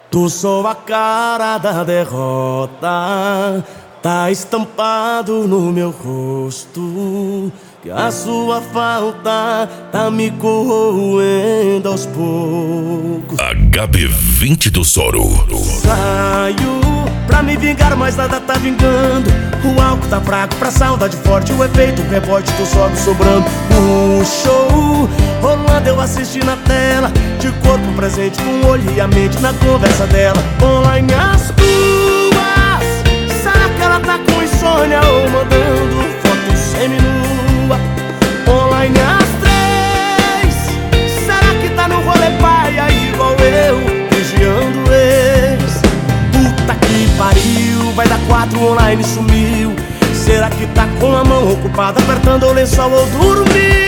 Tu sou a cara da derrota, tá estampado no meu rosto, que a sua falta tá me corroendo aos poucos. HB20 do Soro. Saio pra me vingar, mas nada tá vingando. O álcool tá fraco pra saudade forte, o efeito rebote, tu sobe sobrando. O show rolando eu assisti na tela, de corpo presente com o olho e a mente na conversa dela. Online as tuas, será que ela tá com insônia ou mandando foto seminua? Online as três, será que tá no rolê paia igual eu, vigiando ex? Puta que pariu, vai dar 4 online sumiu. Será que tá com a mão ocupada apertando o lençol ou dormiu?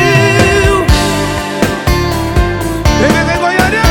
Vem, Goiânia!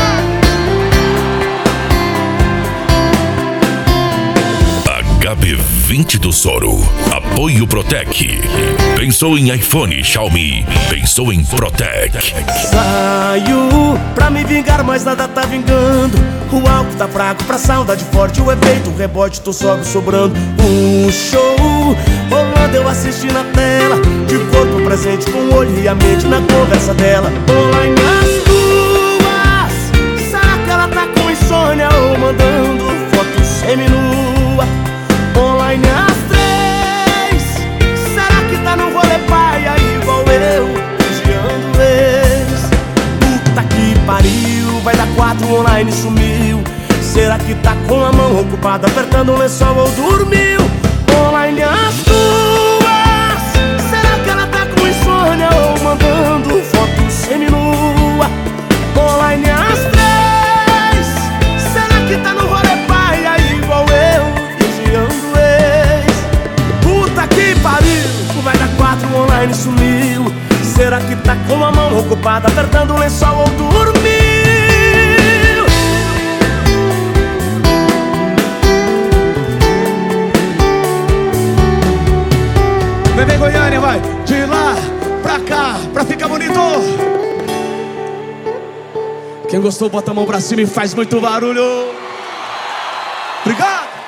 HB20 do Soro. Apoio Protec. Pensou em iPhone, Xiaomi. Pensou em Protec. Saio pra me vingar, mas nada tá vingando. O álcool tá fraco pra saudade forte, o efeito rebote, tu sobe sobrando. O show rolando eu assisti na tela, de corpo presente com o olho e a mente na conversa dela. Online as tuas, será que ela tá com insônia ou mandando foto seminua? Online as três, será que tá no rolê paia igual eu, vigiando ex? Puta que pariu, vai dar 4 online sumiu. Será que tá com a mão ocupada apertando o lençol ou dormiu? Online as tuas, será que ela tá com insônia ou mandando foto seminua? Online as três, será que tá no rolê paia igual eu, vigiando ex? Puta que pariu, vai dar 4 online sumiu. Será que tá com a mão ocupada apertando o lençol ou dormiu? Vem, Goiânia, vai! De lá pra cá, pra ficar bonito! Quem gostou, bota a mão pra cima e faz muito barulho! Obrigado!